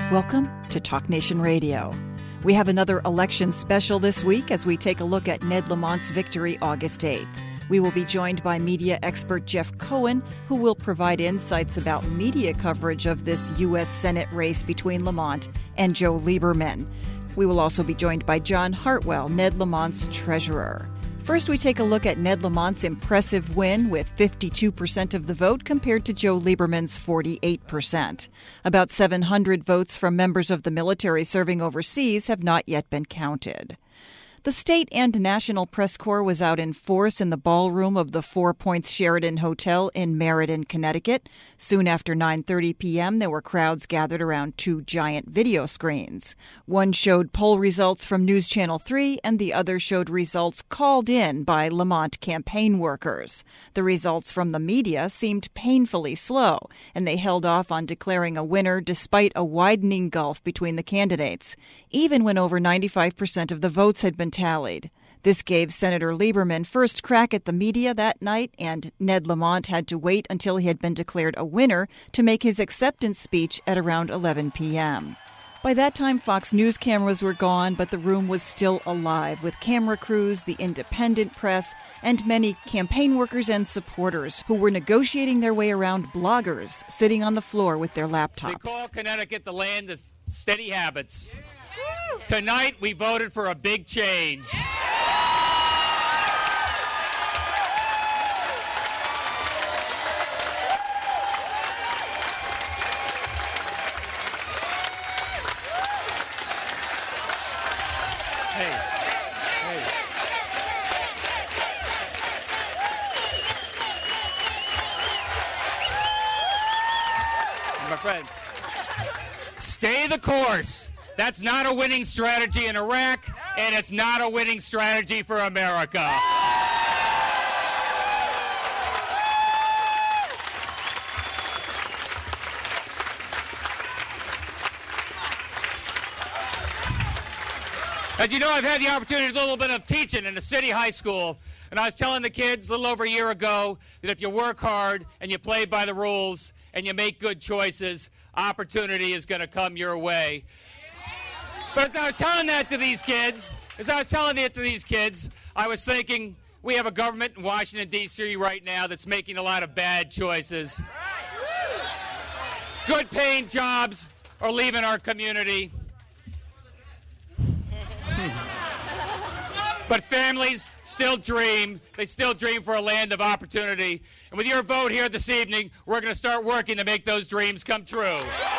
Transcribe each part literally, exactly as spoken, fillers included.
Welcome to Talk Nation Radio. We have another election special this week as we take a look at Ned Lamont's victory August eighth. We will be joined by media expert Jeff Cohen, who will provide insights about media coverage of this U S Senate race between Lamont and Joe Lieberman. We will also be joined by John Hartwell, Ned Lamont's treasurer. First, we take a look at Ned Lamont's impressive win with fifty-two percent of the vote compared to Joe Lieberman's forty-eight percent. About seven hundred votes from members of the military serving overseas have not yet been counted. The state and national press corps was out in force in the ballroom of the Four Points Sheraton Hotel in Meriden, Connecticut. Soon after nine thirty p.m., there were crowds gathered around two giant video screens. One showed poll results from News Channel three, and the other showed results called in by Lamont campaign workers. The results from the media seemed painfully slow, and they held off on declaring a winner despite a widening gulf between the candidates, even when over ninety-five percent of the votes had been tallied. This gave Senator Lieberman first crack at the media that night, and Ned Lamont had to wait until he had been declared a winner to make his acceptance speech at around eleven p.m. By that time, Fox News cameras were gone, but the room was still alive with camera crews, the independent press, and many campaign workers and supporters who were negotiating their way around bloggers sitting on the floor with their laptops. We call Connecticut the land of steady habits. Tonight, we voted for a big change. Hey, hey. My friend, stay the course. That's not a winning strategy in Iraq, and it's not a winning strategy for America. As you know, I've had the opportunity to do a little bit of teaching in a city high school, and I was telling the kids a little over a year ago that if you work hard and you play by the rules and you make good choices, opportunity is going to come your way. But as I was telling that to these kids, as I was telling it to these kids, I was thinking we have a government in Washington, D C right now that's making a lot of bad choices. Good paying jobs are leaving our community. But families still dream. They still dream for a land of opportunity. And with your vote here this evening, we're going to start working to make those dreams come true.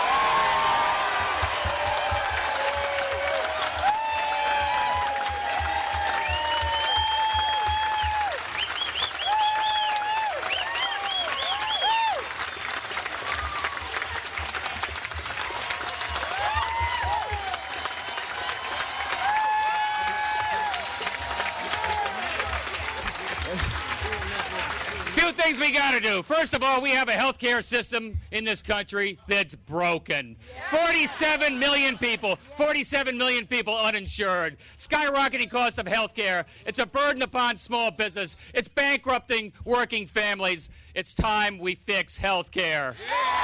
Things we got to do. First of all, we have a health care system in this country that's broken. forty-seven million people, forty-seven million people uninsured. Skyrocketing cost of health care. It's a burden upon small business. It's bankrupting working families. It's time we fix health care.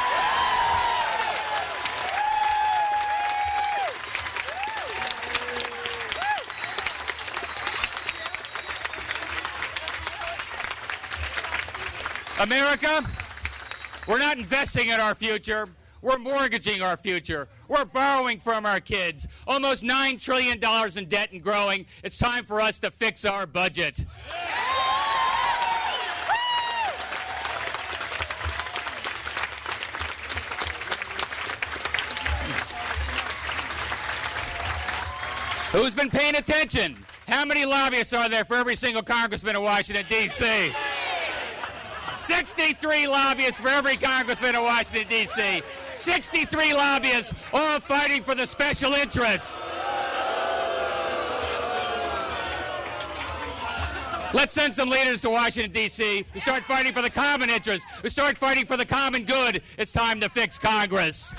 America, we're not investing in our future. We're mortgaging our future. We're borrowing from our kids. Almost nine trillion dollars in debt and growing. It's time for us to fix our budget. Who's been paying attention? How many lobbyists are there for every single congressman in Washington, D C? sixty-three lobbyists for every congressman in Washington, D C sixty-three lobbyists, all fighting for the special interests. Let's send some leaders to Washington, D C who start fighting for the common interest, who start fighting for the common good. It's time to fix Congress.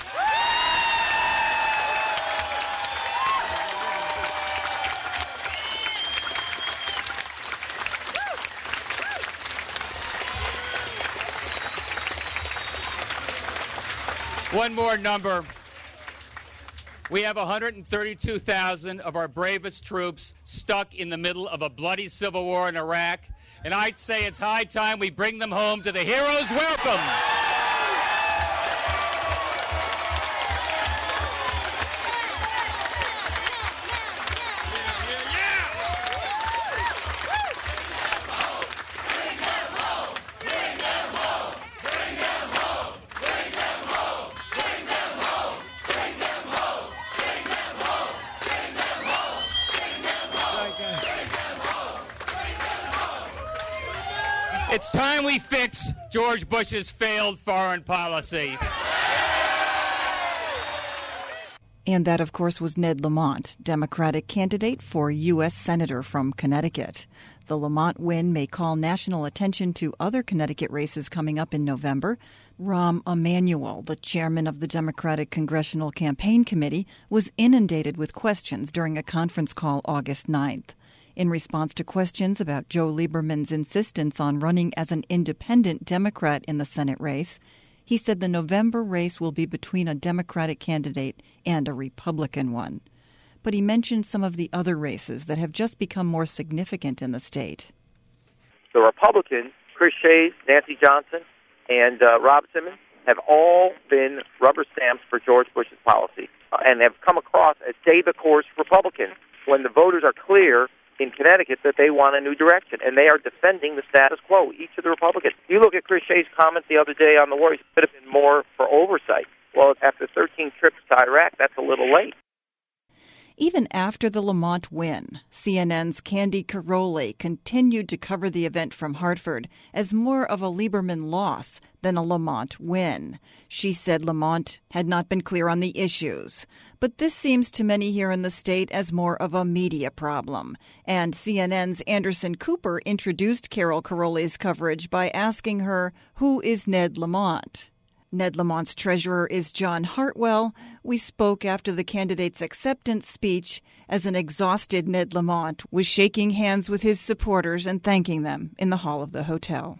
One more number. We have one hundred thirty-two thousand of our bravest troops stuck in the middle of a bloody civil war in Iraq, and I'd say it's high time we bring them home to the hero's welcome. It's time we fix George Bush's failed foreign policy. And that, of course, was Ned Lamont, Democratic candidate for U S Senator from Connecticut. The Lamont win may call national attention to other Connecticut races coming up in November. Rahm Emanuel, the chairman of the Democratic Congressional Campaign Committee, was inundated with questions during a conference call August ninth. In response to questions about Joe Lieberman's insistence on running as an independent Democrat in the Senate race, he said the November race will be between a Democratic candidate and a Republican one. But he mentioned some of the other races that have just become more significant in the state. The Republicans, Chris Shays, Nancy Johnson, and uh, Rob Simmons, have all been rubber stamps for George Bush's policy uh, and have come across as stay-the-course Republicans when the voters are clear in Connecticut that they want a new direction, and they are defending the status quo, each of the Republicans. You look at Chris Shays' comment the other day on the war, he could have been more for oversight. Well, after thirteen trips to Iraq, that's a little late. Even after the Lamont win, C N N's Candy Caroli continued to cover the event from Hartford as more of a Lieberman loss than a Lamont win. She said Lamont had not been clear on the issues. But this seems to many here in the state as more of a media problem. And C N N's Anderson Cooper introduced Carol Caroli's coverage by asking her, who is Ned Lamont? Ned Lamont's treasurer is John Hartwell. We spoke after the candidate's acceptance speech as an exhausted Ned Lamont was shaking hands with his supporters and thanking them in the hall of the hotel.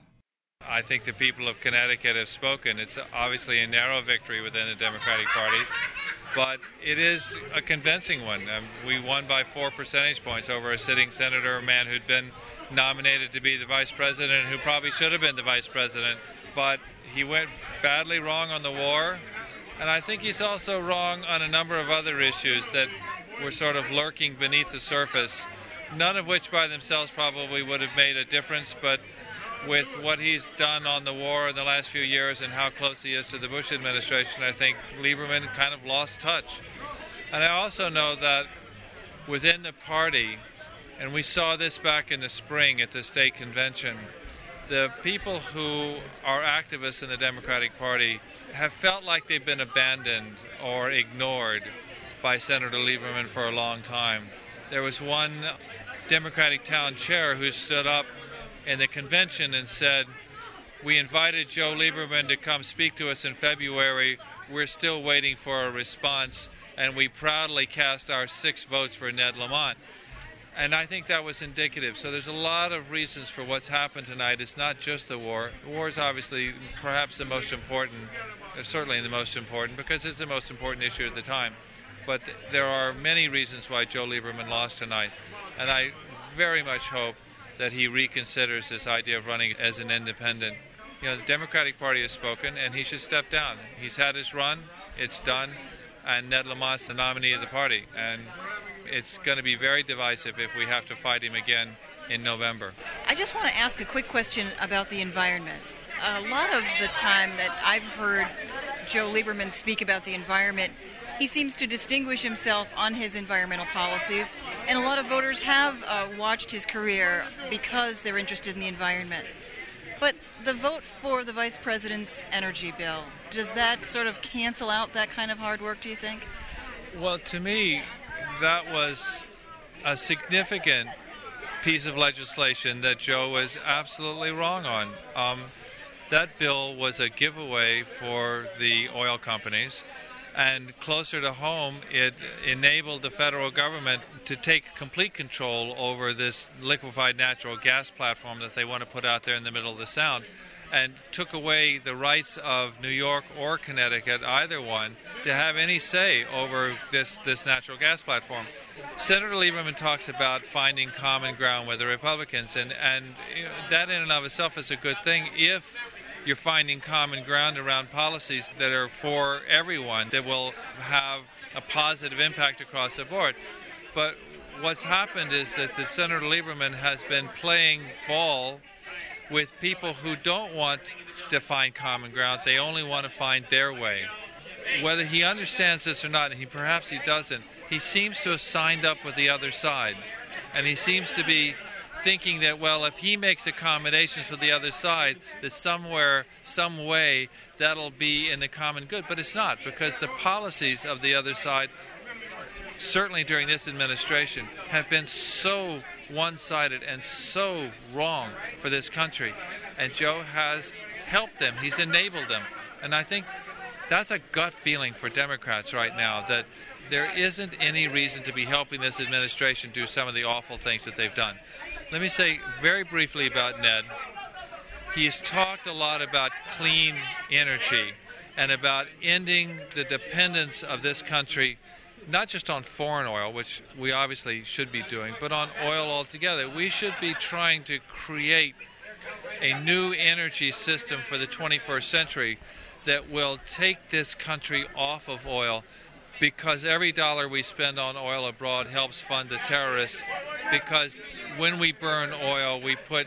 I think the people of Connecticut have spoken. It's obviously a narrow victory within the Democratic Party, but it is a convincing one. Um, we won by four percentage points over a sitting senator, a man who'd been nominated to be the vice president, who probably should have been the vice president, but he went badly wrong on the war, and I think he's also wrong on a number of other issues that were sort of lurking beneath the surface, none of which by themselves probably would have made a difference, but with what he's done on the war in the last few years and how close he is to the Bush administration, I think Lieberman kind of lost touch. And I also know that within the party, and we saw this back in the spring at the state convention, the people who are activists in the Democratic Party have felt like they've been abandoned or ignored by Senator Lieberman for a long time. There was one Democratic town chair who stood up in the convention and said, "We invited Joe Lieberman to come speak to us in February. We're still waiting for a response, and we proudly cast our six votes for Ned Lamont." And I think that was indicative. So there's a lot of reasons for what's happened tonight. It's not just the war. The war is obviously perhaps the most important, certainly the most important, because it's the most important issue at the time. But there are many reasons why Joe Lieberman lost tonight. And I very much hope that he reconsiders this idea of running as an independent. You know, the Democratic Party has spoken, and he should step down. He's had his run. It's done. And Ned Lamont's the nominee of the party. And it's going to be very divisive if we have to fight him again in November. I just want to ask a quick question about the environment. A lot of the time that I've heard Joe Lieberman speak about the environment, he seems to distinguish himself on his environmental policies, and a lot of voters have uh, watched his career because they're interested in the environment. But the vote for the vice president's energy bill, does that sort of cancel out that kind of hard work, do you think? Well, to me, that was a significant piece of legislation that Joe was absolutely wrong on. Um, that bill was a giveaway for the oil companies, and closer to home, it enabled the federal government to take complete control over this liquefied natural gas platform that they want to put out there in the middle of the Sound. and took away the rights of New York or Connecticut, either one, to have any say over this, this natural gas platform. Senator Lieberman talks about finding common ground with the Republicans, and, and you know, that in and of itself is a good thing if you're finding common ground around policies that are for everyone, that will have a positive impact across the board. But what's happened is that the Senator Lieberman has been playing ball with people who don't want to find common ground. They only want to find their way. Whether he understands this or not, and he perhaps he doesn't, he seems to have signed up with the other side. And he seems to be thinking that, well, if he makes accommodations with the other side, that somewhere, some way, that'll be in the common good. But it's not, because the policies of the other side, certainly during this administration, have been so one-sided and so wrong for this country. And Joe has helped them. He's enabled them. And I think that's a gut feeling for Democrats right now, that there isn't any reason to be helping this administration do some of the awful things that they've done. Let me say very briefly about Ned. He's talked a lot about clean energy and about ending the dependence of this country, not just on foreign oil, which we obviously should be doing, but on oil altogether. We should be trying to create a new energy system for the twenty-first century that will take this country off of oil, because every dollar we spend on oil abroad helps fund the terrorists, because when we burn oil, we put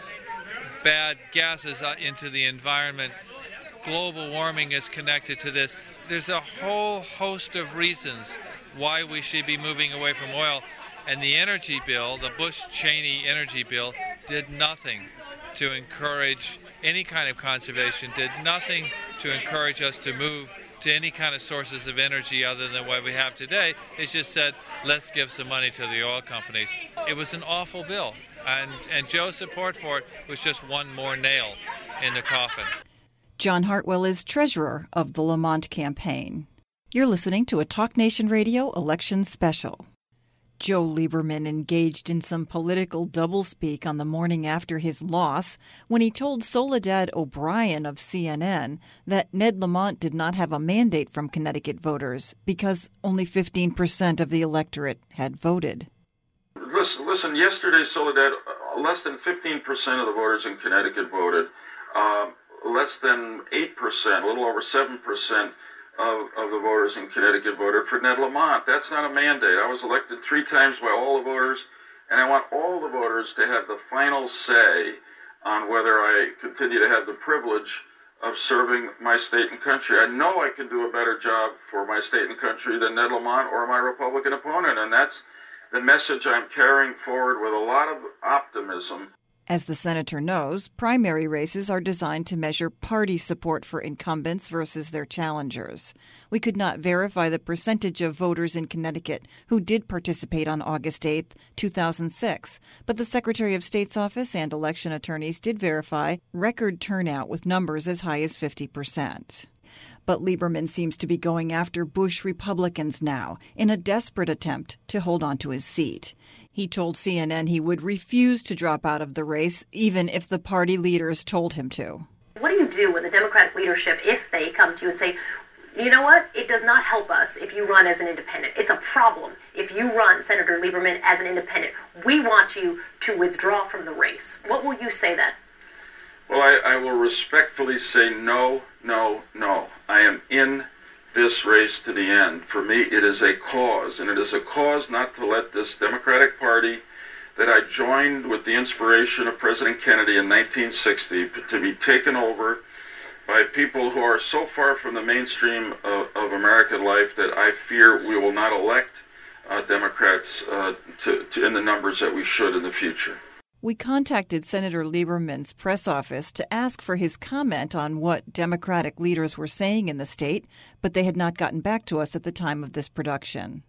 bad gases into the environment. Global warming is connected to this. There's a whole host of reasons why we should be moving away from oil, and the energy bill, the Bush-Cheney energy bill, did nothing to encourage any kind of conservation, did nothing to encourage us to move to any kind of sources of energy other than what we have today. It just said, let's give some money to the oil companies. It was an awful bill, and, and Joe's support for it was just one more nail in the coffin. John Hartwell is treasurer of the Lamont campaign. You're listening to a Talk Nation Radio election special. Joe Lieberman engaged in some political doublespeak on the morning after his loss when he told Soledad O'Brien of C N N that Ned Lamont did not have a mandate from Connecticut voters because only fifteen percent of the electorate had voted. Listen, listen yesterday, Soledad, less than fifteen percent of the voters in Connecticut voted. Uh, less than eight percent, a little over seven percent Of, of the voters in Connecticut voted for Ned Lamont. That's not a mandate. I was elected three times by all the voters, and I want all the voters to have the final say on whether I continue to have the privilege of serving my state and country. I know I can do a better job for my state and country than Ned Lamont or my Republican opponent, and that's the message I'm carrying forward with a lot of optimism. As the senator knows, primary races are designed to measure party support for incumbents versus their challengers. We could not verify the percentage of voters in Connecticut who did participate on August eighth, two thousand six, but the Secretary of State's office and election attorneys did verify record turnout with numbers as high as fifty percent. But Lieberman seems to be going after Bush Republicans now in a desperate attempt to hold on to his seat. He told C N N he would refuse to drop out of the race even if the party leaders told him to. What do you do with the Democratic leadership if they come to you and say, you know what, it does not help us if you run as an independent. It's a problem if you run, Senator Lieberman, as an independent. We want you to withdraw from the race. What will you say then? Well, I, I will respectfully say no, no, no. I am in this race to the end. For me, it is a cause, and it is a cause not to let this Democratic Party that I joined with the inspiration of President Kennedy in nineteen sixty to be taken over by people who are so far from the mainstream of, of American life that I fear we will not elect uh, Democrats uh, to, to in the numbers that we should in the future. We contacted Senator Lieberman's press office to ask for his comment on what Democratic leaders were saying in the state, but they had not gotten back to us at the time of this production.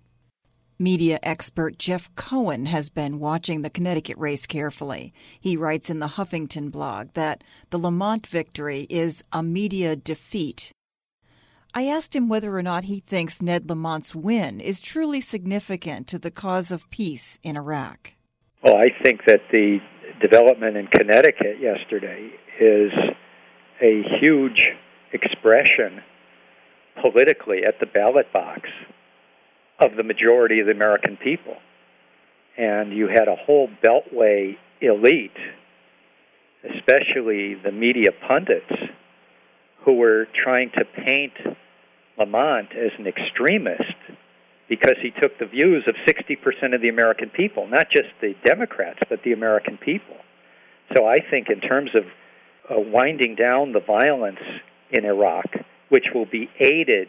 Media expert Jeff Cohen has been watching the Connecticut race carefully. He writes in the Huffington blog that the Lamont victory is a media defeat. I asked him whether or not he thinks Ned Lamont's win is truly significant to the cause of peace in Iraq. Well, I think that the development in Connecticut yesterday is a huge expression politically at the ballot box of the majority of the American people. And you had a whole Beltway elite, especially the media pundits, who were trying to paint Lamont as an extremist because he took the views of sixty percent of the American people, not just the Democrats, but the American people. So I think in terms of uh, winding down the violence in Iraq, which will be aided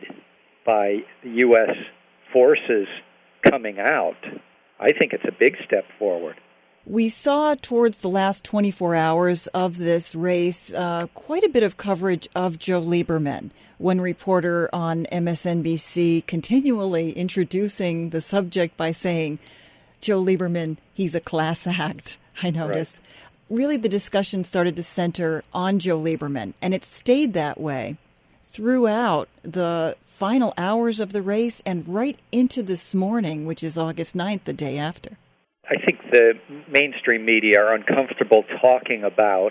by the U S forces coming out, I think it's a big step forward. We saw towards the last twenty-four hours of this race uh, quite a bit of coverage of Joe Lieberman, one reporter on M S N B C continually introducing the subject by saying, Joe Lieberman, he's a class act, I noticed. Right. Really, the discussion started to center on Joe Lieberman, and it stayed that way throughout the final hours of the race and right into this morning, which is August ninth, the day after. I think the mainstream media are uncomfortable talking about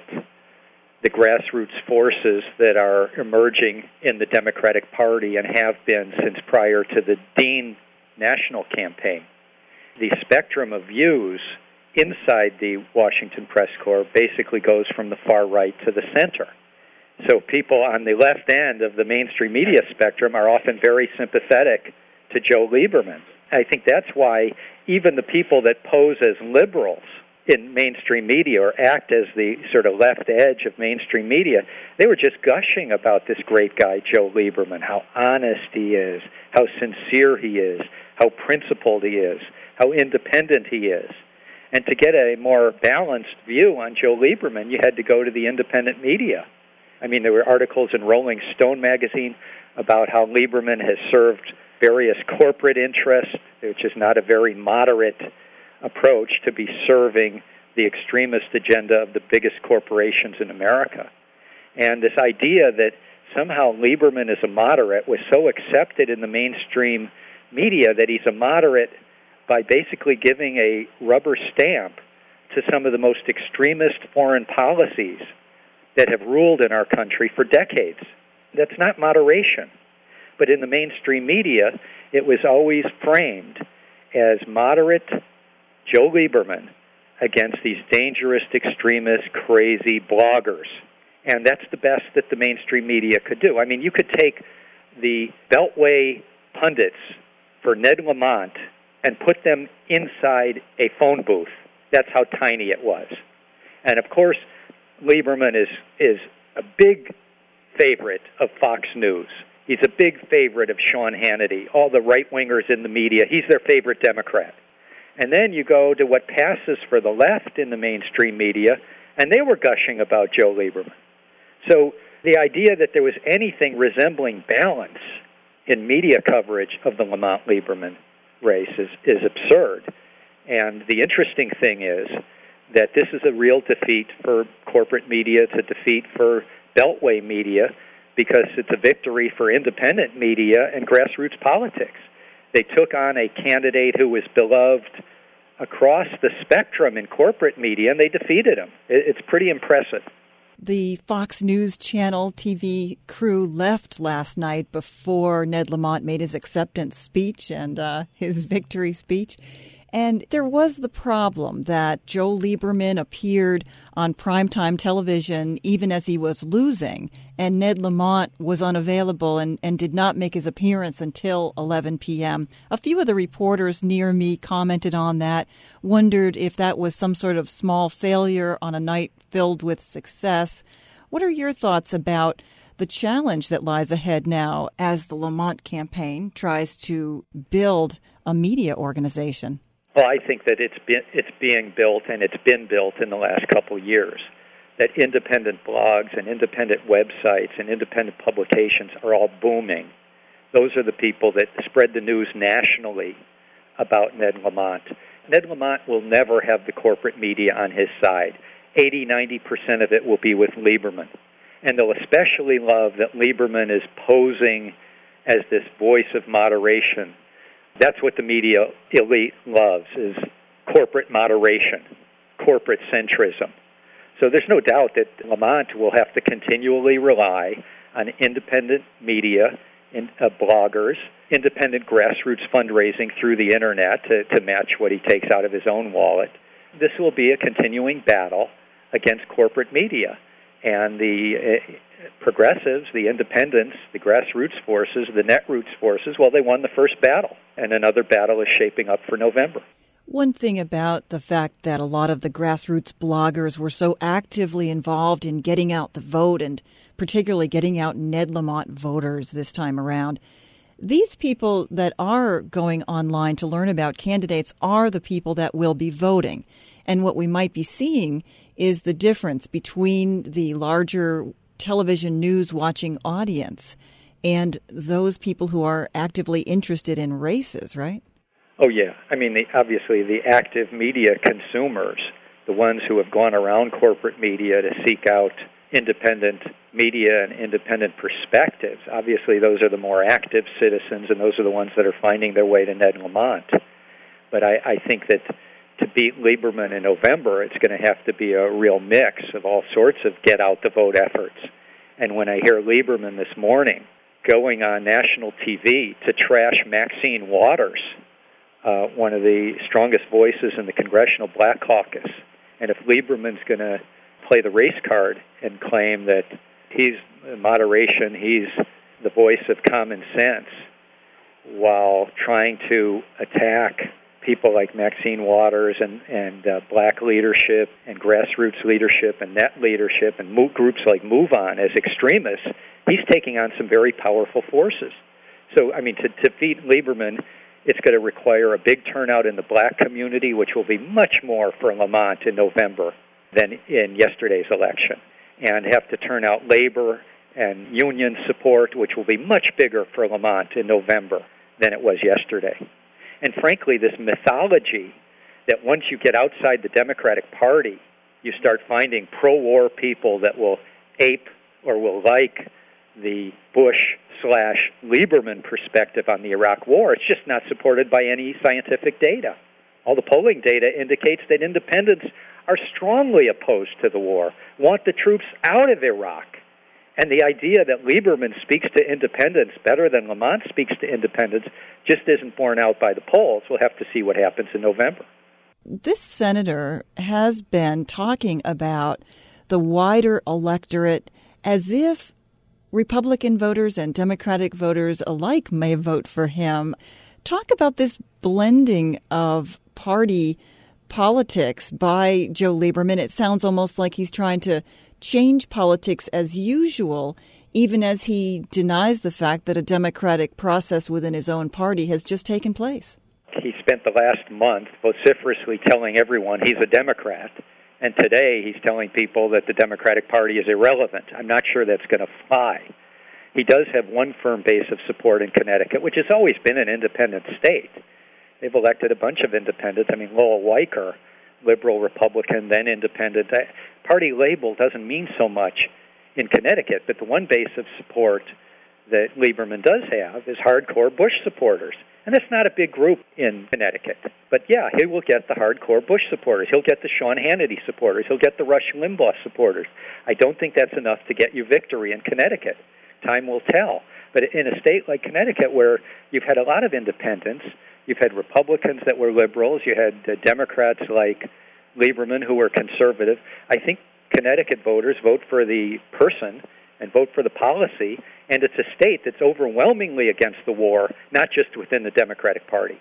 the grassroots forces that are emerging in the Democratic Party and have been since prior to the Dean national campaign. The spectrum of views inside the Washington Press Corps basically goes from the far right to the center. So people on the left end of the mainstream media spectrum are often very sympathetic to Joe Lieberman. I think that's why even the people that pose as liberals in mainstream media or act as the sort of left edge of mainstream media, they were just gushing about this great guy, Joe Lieberman, how honest he is, how sincere he is, how principled he is, how independent he is. And to get a more balanced view on Joe Lieberman, you had to go to the independent media. I mean, there were articles in Rolling Stone magazine about how Lieberman has served various corporate interests, which is not a very moderate approach to be serving the extremist agenda of the biggest corporations in America. And this idea that somehow Lieberman is a moderate was so accepted in the mainstream media that he's a moderate by basically giving a rubber stamp to some of the most extremist foreign policies that have ruled in our country for decades. That's not moderation. But in the mainstream media, it was always framed as moderate Joe Lieberman against these dangerous, extremist, crazy bloggers. And that's the best that the mainstream media could do. I mean, you could take the Beltway pundits for Ned Lamont and put them inside a phone booth. That's how tiny it was. And, of course, Lieberman is, is a big favorite of Fox News. He's a big favorite of Sean Hannity, all the right-wingers in the media. He's their favorite Democrat. And then you go to what passes for the left in the mainstream media, and they were gushing about Joe Lieberman. So the idea that there was anything resembling balance in media coverage of the Lamont-Lieberman race is, is absurd. And the interesting thing is that this is a real defeat for corporate media. It's a defeat for Beltway media, because it's a victory for independent media and grassroots politics. They took on a candidate who was beloved across the spectrum in corporate media, and they defeated him. It's pretty impressive. The Fox News Channel T V crew left last night before Ned Lamont made his acceptance speech and uh, his victory speech. And there was the problem that Joe Lieberman appeared on primetime television even as he was losing, and Ned Lamont was unavailable and, and did not make his appearance until eleven p.m. A few of the reporters near me commented on that, wondered if that was some sort of small failure on a night filled with success. What are your thoughts about the challenge that lies ahead now as the Lamont campaign tries to build a media organization? Well, I think that it's been, it's being built, and it's been built in the last couple of years, that independent blogs and independent websites and independent publications are all booming. Those are the people that spread the news nationally about Ned Lamont. Ned Lamont will never have the corporate media on his side. eighty, ninety percent of it will be with Lieberman. And they'll especially love that Lieberman is posing as this voice of moderation. That's what the media elite loves, is corporate moderation, corporate centrism. So there's no doubt that Lamont will have to continually rely on independent media, in, uh, bloggers, independent grassroots fundraising through the Internet to, to match what he takes out of his own wallet. This will be a continuing battle against corporate media. And the uh, progressives, the independents, the grassroots forces, the netroots forces, well, they won the first battle. And another battle is shaping up for November. One thing about the fact that a lot of the grassroots bloggers were so actively involved in getting out the vote, and particularly getting out Ned Lamont voters this time around, these people that are going online to learn about candidates are the people that will be voting. And what we might be seeing is the difference between the larger television news watching audience and those people who are actively interested in races, right? Oh, yeah. I mean, the, obviously, the active media consumers, the ones who have gone around corporate media to seek out independent media and independent perspectives, obviously those are the more active citizens, and those are the ones that are finding their way to Ned Lamont. But I, I think that to beat Lieberman in November, it's going to have to be a real mix of all sorts of get-out-the-vote efforts. And when I hear Lieberman this morning going on national T V to trash Maxine Waters, Uh, one of the strongest voices in the Congressional Black Caucus. And if Lieberman's going to play the race card and claim that he's moderation, he's the voice of common sense, while trying to attack people like Maxine Waters and, and uh, black leadership and grassroots leadership and net leadership and mo- groups like Move On as extremists, he's taking on some very powerful forces. So, I mean, to, to defeat Lieberman, it's going to require a big turnout in the black community, which will be much more for Lamont in November than in yesterday's election, and have to turn out labor and union support, which will be much bigger for Lamont in November than it was yesterday. And frankly, this mythology that once you get outside the Democratic Party, you start finding pro-war people that will ape or will like the Bush slash Lieberman perspective on the Iraq War, it's just not supported by any scientific data. All the polling data indicates that independents are strongly opposed to the war, want the troops out of Iraq. And the idea that Lieberman speaks to independents better than Lamont speaks to independents just isn't borne out by the polls. We'll have to see what happens in November. This senator has been talking about the wider electorate as if Republican voters and Democratic voters alike may vote for him. Talk about this blending of party politics by Joe Lieberman. It sounds almost like he's trying to change politics as usual, even as he denies the fact that a democratic process within his own party has just taken place. He spent the last month vociferously telling everyone he's a Democrat. And today he's telling people that the Democratic Party is irrelevant. I'm not sure that's going to fly. He does have one firm base of support in Connecticut, which has always been an independent state. They've elected a bunch of independents. I mean, Lowell Weicker, liberal Republican, then independent. Party label doesn't mean so much in Connecticut, but the one base of support that Lieberman does have is hardcore Bush supporters. And that's not a big group in Connecticut. But, yeah, he will get the hardcore Bush supporters. He'll get the Sean Hannity supporters. He'll get the Rush Limbaugh supporters. I don't think that's enough to get you victory in Connecticut. Time will tell. But in a state like Connecticut where you've had a lot of independents, you've had Republicans that were liberals, you had uh, Democrats like Lieberman who were conservative, I think Connecticut voters vote for the person and vote for the policy, and it's a state that's overwhelmingly against the war, not just within the Democratic Party.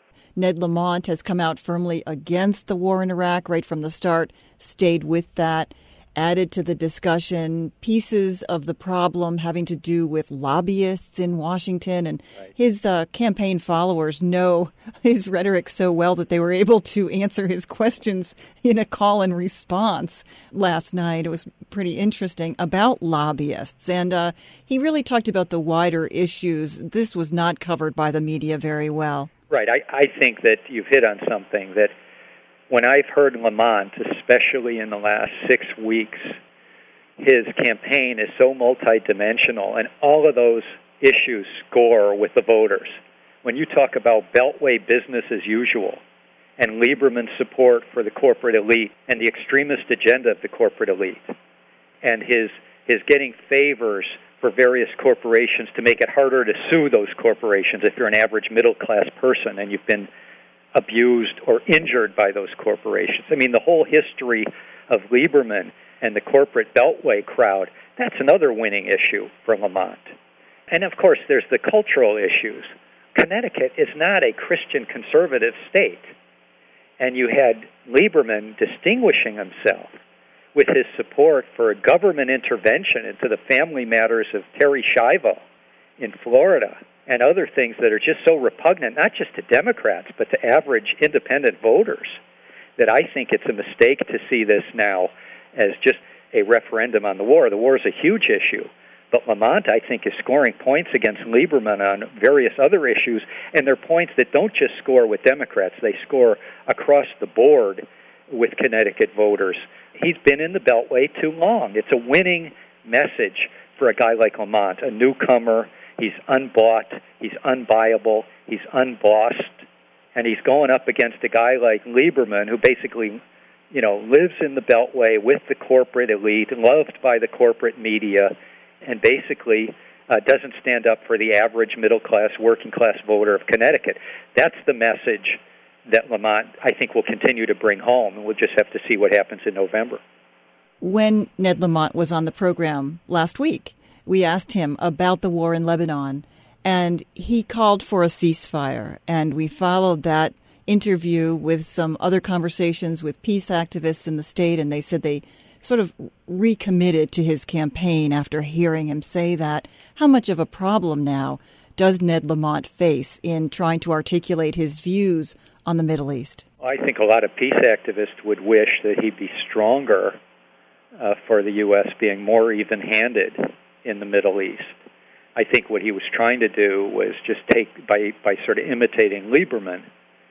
Ned Lamont has come out firmly against the war in Iraq right from the start, stayed with that, added to the discussion pieces of the problem having to do with lobbyists in Washington. And right. his uh, campaign followers know his rhetoric so well that they were able to answer his questions in a call and response last night. It was pretty interesting about lobbyists. And uh, he really talked about the wider issues. This was not covered by the media very well. Right. I, I think that you've hit on something that when I've heard Lamont, especially in the last six weeks, his campaign is so multidimensional, and all of those issues score with the voters. When you talk about Beltway business as usual, and Lieberman's support for the corporate elite and the extremist agenda of the corporate elite, and his his getting favors for various corporations to make it harder to sue those corporations if you're an average middle-class person and you've been abused or injured by those corporations. I mean, the whole history of Lieberman and the corporate Beltway crowd, that's another winning issue for Lamont. And, of course, there's the cultural issues. Connecticut is not a Christian conservative state. And you had Lieberman distinguishing himself with his support for a government intervention into the family matters of Terri Schiavo in Florida and other things that are just so repugnant, not just to Democrats, but to average independent voters, that I think it's a mistake to see this now as just a referendum on the war. The war is a huge issue. But Lamont, I think, is scoring points against Lieberman on various other issues, and they're points that don't just score with Democrats. They score across the board with Connecticut voters. He's been in the Beltway too long. It's a winning message for a guy like Lamont, a newcomer. He's unbought, he's unbuyable, he's unbossed, and he's going up against a guy like Lieberman, who basically, you know, lives in the Beltway with the corporate elite, loved by the corporate media, and basically uh, doesn't stand up for the average middle-class, working-class voter of Connecticut. That's the message that Lamont, I think, will continue to bring home, and we'll just have to see what happens in November. When Ned Lamont was on the program last week, we asked him about the war in Lebanon, and he called for a ceasefire, and we followed that interview with some other conversations with peace activists in the state, and they said they sort of recommitted to his campaign after hearing him say that. How much of a problem now does Ned Lamont face in trying to articulate his views on the Middle East? I think a lot of peace activists would wish that he'd be stronger uh, for the U S being more even-handed in the Middle East. I think what he was trying to do was just take, by, by sort of imitating Lieberman,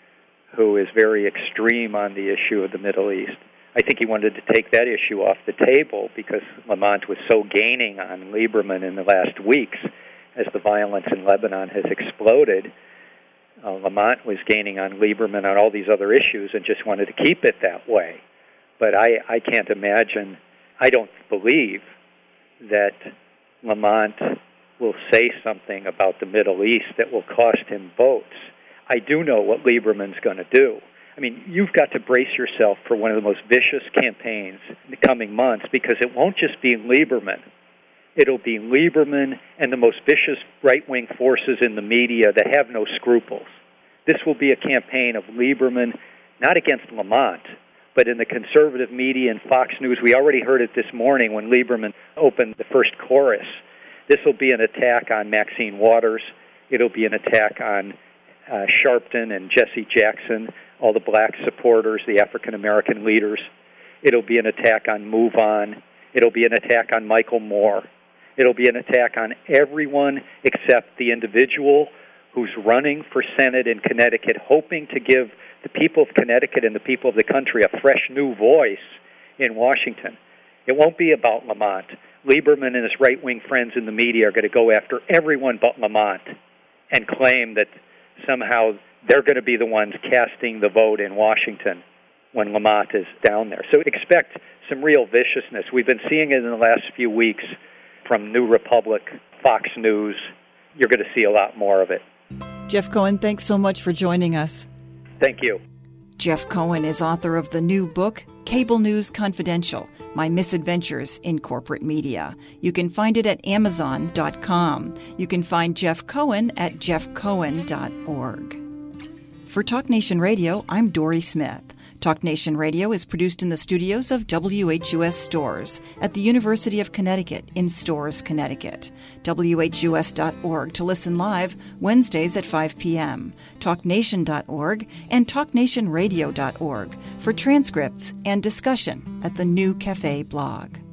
who is very extreme on the issue of the Middle East. I think he wanted to take that issue off the table because Lamont was so gaining on Lieberman in the last weeks as the violence in Lebanon has exploded. Uh, Lamont was gaining on Lieberman on all these other issues and just wanted to keep it that way. But I, I can't imagine, I don't believe that Lamont will say something about the Middle East that will cost him votes. I do know what Lieberman's going to do. I mean, you've got to brace yourself for one of the most vicious campaigns in the coming months because it won't just be Lieberman. It'll be Lieberman and the most vicious right-wing forces in the media that have no scruples. This will be a campaign of Lieberman, not against Lamont, but in the conservative media and Fox News. We already heard it this morning when Lieberman opened the first chorus. This will be an attack on Maxine Waters. It'll be an attack on uh, Sharpton and Jesse Jackson, all the black supporters, the African-American leaders. It'll be an attack on Move On. It'll be an attack on Michael Moore. It'll be an attack on everyone except the individual who's running for Senate in Connecticut, hoping to give the people of Connecticut and the people of the country a fresh new voice in Washington. It won't be about Lamont. Lieberman and his right-wing friends in the media are going to go after everyone but Lamont and claim that somehow they're going to be the ones casting the vote in Washington when Lamont is down there. So expect some real viciousness. We've been seeing it in the last few weeks from New Republic, Fox News. You're going to see a lot more of it. Jeff Cohen, thanks so much for joining us. Thank you. Jeff Cohen is author of the new book, Cable News Confidential, My Misadventures in Corporate Media. You can find it at amazon dot com. You can find Jeff Cohen at jeff cohen dot org. For Talk Nation Radio, I'm Dory Smith. Talk Nation Radio is produced in the studios of W H U S Storrs at the University of Connecticut in Storrs, Connecticut. W H U S dot org to listen live Wednesdays at five p.m., talk nation dot org, and talk nation radio dot org for transcripts and discussion at the New Cafe blog.